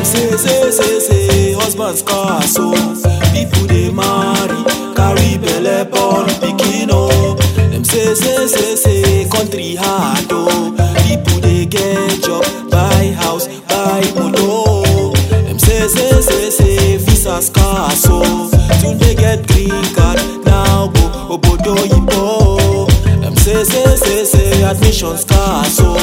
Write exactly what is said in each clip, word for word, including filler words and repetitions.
Them say, say, say, say, husband's car, so people they marry, carry belle born pikin oh. Them say, say, say, say, country hard oh. People they get job, buy house, buy motor. Them say, say, say, say, visa scar, so soon they get green card, now go obodo yibo. Them say, say, say, say, admission scar, so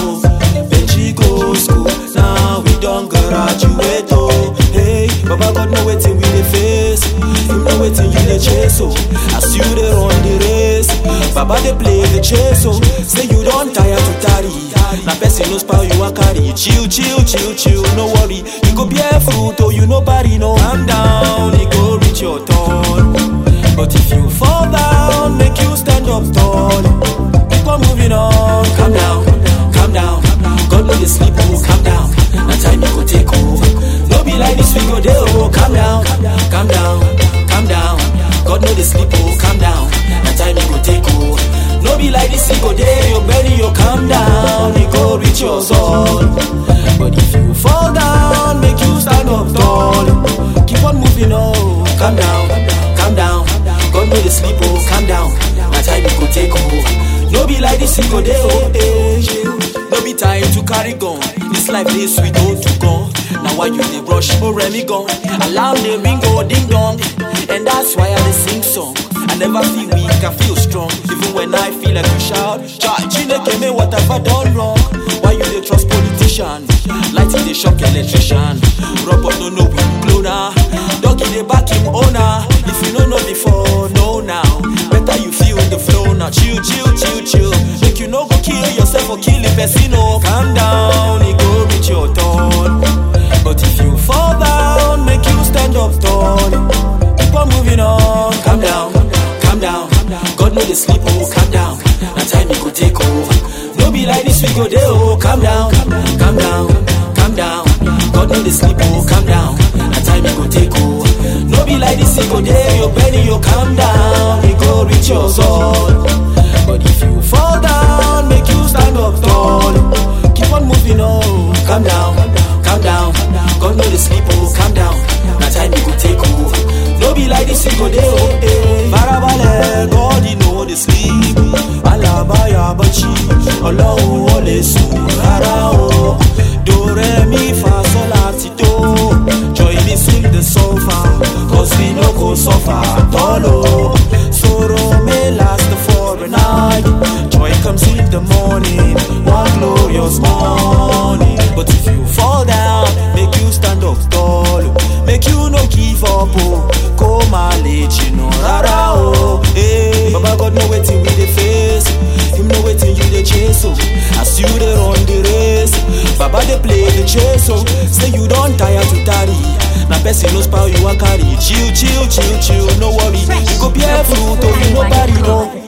Benji go school, now we don't graduate oh. Hey, Baba God know wetin we dey face, Him know wetin you dey chase oh. As you dey run the race, Baba dey play the chase oh. Say you don tire to tarry, na person no spoil you a carry. Chill, chill, chill, chill, no worry, you go bear fruit oh. You nobody know. Calm down, it go reach your turn. But if you fall down, make you stand up tall. Keep on moving on. Calm down, calm down. God know you sleep oh. Calm down, na time you go take over. No be like this we go dey oh. Calm down, calm down, calm down. God know they sleep oh. Calm down, na time you go take over. No be like this we go dey oh. Bury you, calm down, it go reach your soul. But if you fall down, make you stand up tall. Keep on moving on. Calm down, calm down. God know they sleep oh. Calm down, na time you go take over. No be like this we go dey oh. Hey, no be time to carry gun. This life dey sweet oh to gone. Now why you dey rush oh Remy gun? Alarm dey ring oh ding dong. And that's why I dey sing song. I never feel weak, I feel strong. Even when I feel like to shout, Charge Chineke me, what have I done wrong? Why you dey trust politician? Lighting dey shock electrician. Robot no know we cloner. Doggy dey back him owner. If you no know before, know now. Better you feel the flow now. Chill, chill, chill, chill. Make you no go kill yourself or kill the person oh. Calm down, it go reach your turn. But if you fall down, make you stand up tall. Keep on moving on. Calm down, calm down. God know they sleep oh. Calm down, na time you go take over. No be like this we go dey oh. Calm down, calm down, calm down. God know they sleep oh. Calm down, na time you go take over. No be like this we go dey oh. Benny you calm down, it go reach your soul. But if you fall down, make you stand up tall. Keep on moving on. Calm down, calm down. God know they sleep oh. Calm down, na time you go take over. No be like this we go dey oh. Hey, Farabale, God you know they sleep. Alabaya bachi, Ọlọ́run ó lè sùn rárá o. Do re mi fa sol la ti do. Join me sing the sofa, cause we no go suffer at all oh. Sorrow may last for a night, joy comes in the morning, one glorious morning. But if you fall down, make you stand up tall. Make you no give up oh. Come and let you know rara oh. Hey, Baba God know wetin we dey face, Him know wetin you dey chase oh. As you dey run the race, Baba dey play the chase oh. Say you don tire to tarry, na person no spoil you a carry. Chill, chill, chill, chill, no worry, you go bear fruit oh. You nobody know.